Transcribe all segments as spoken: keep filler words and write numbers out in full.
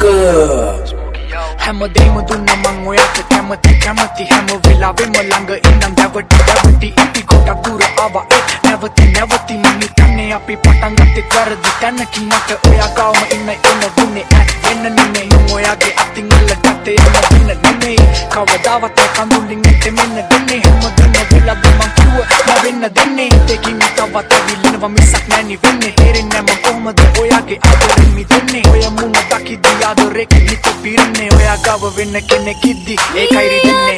හැමදේම දුන්න මං ඔයාට කැමති කැමති හැම වෙලාවෙම ළඟ ඉන්නම් දැවටි දැවටි ඉති කොටක් දුර ආවා ඒ නැවති නැවති මං හිතන්නේ අපි පටන් ගත්තේ වැරදි තැනකින් මට ඔයා ගාවම ඉන්න එන දුන්නේ ඇත් වෙන්න නෙමෙයි මං ඔයාගේ අතින් අල්ලගත්තේ යන වෙන්න නෙමෙයි කවදාවත් කඳුලින් ඉතේ මෙන්න දෙන්නේ හැමදේම වෙලාව මං කිව්ව නැවෙන්න දෙන්නේ දෙකින් තවත් ඇවිල්ලනවා මිසක් නැනි වෙන්නේ තේරෙන්නේ මං කොහමද ඔයාගේ ආදරෙන් මිදෙන්නේ ඔය මුණ දකිද්දී ආදරෙක හිත පිරෙන්නේ ඔයා ගාව වෙන්න කෙනෙක් ඉද්දි ඒකයි රිදෙන්නේ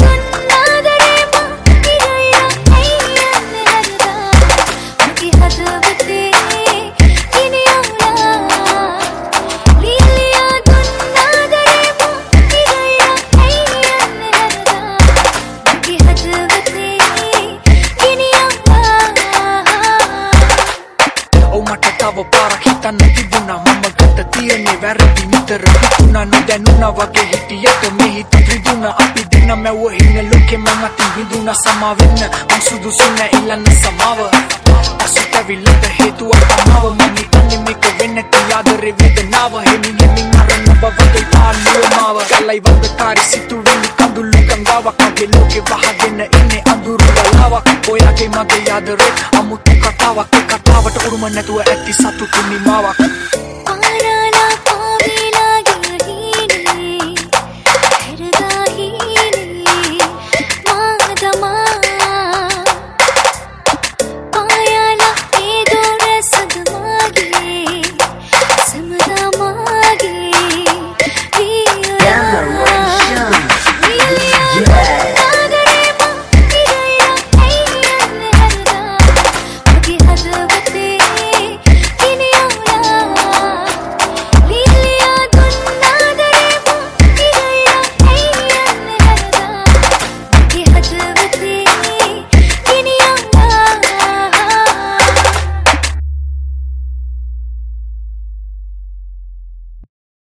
තව පාරක් හිතන්න තිබුණා මම ගත තියෙන්නේ වැරදි නිතර හිතුණා නොදැනුණා වගේ හිටියට මේ හිත රිදුණා අපි දෙන්න මැව්ව හින්න ලෝකෙ මම අතින් විඳුණා සමා වෙන්න මං සුදුසු නෑ ඉල්ලන්න සමාව පසුතැවිල්ලට හේතුවක් තමාව මං හිතන්නේ මේක වෙන්න තියාදරේ වේදනාව හෙමින් හෙමින් අරන්න බවගේ පාළුව මාව කලයි වන්දකාරී සිතුවිලි කඳුළු ගංගාවක් මගේ ලෝකෙ වහගෙන ඉන්නේ අඳුරු ගලාවක් ඔයාගේ මගේ ආදරේ අමුතු කතාවක් ඒ කතාවට උරුම නැතුව ඇති සතුටු නිමාවක්